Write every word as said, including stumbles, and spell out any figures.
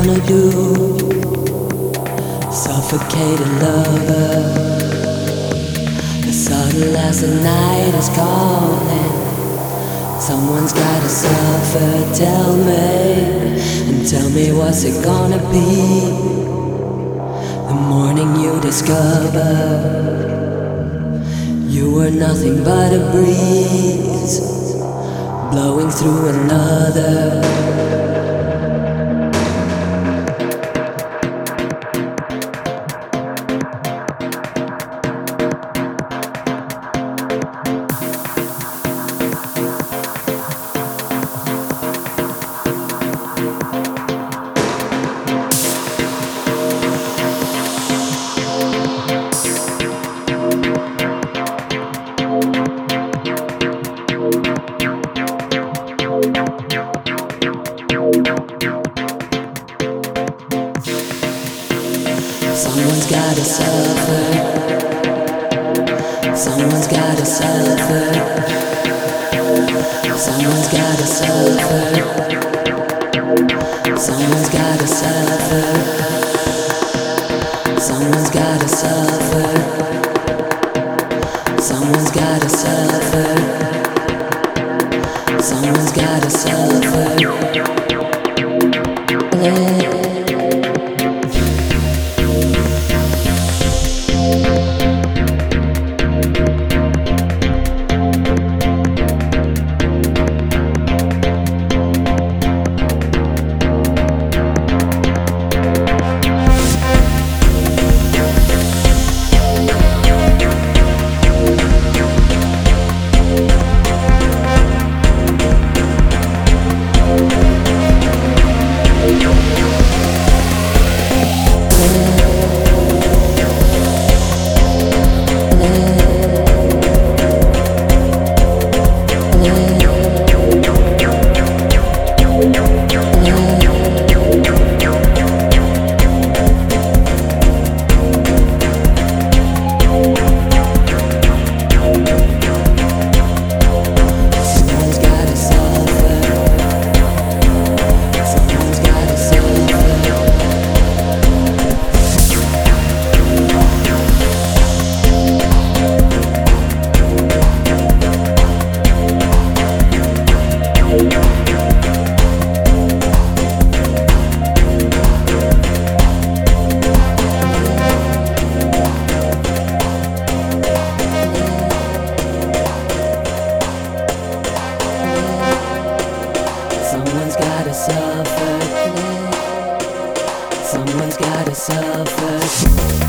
gonna do? Suffocated lover, as subtle as the night is calling. Someone's gotta suffer, tell me, and tell me what's it gonna be. The morning you discover you were nothing but a breeze blowing through another. Someone's gotta suffer. Someone's gotta suffer. Someone's gotta suffer. Someone's gotta suffer. Someone's gotta suffer. Someone's gotta suffer. Someone's gotta suffer. Someone's gotta suffer. Someone's gotta suffer.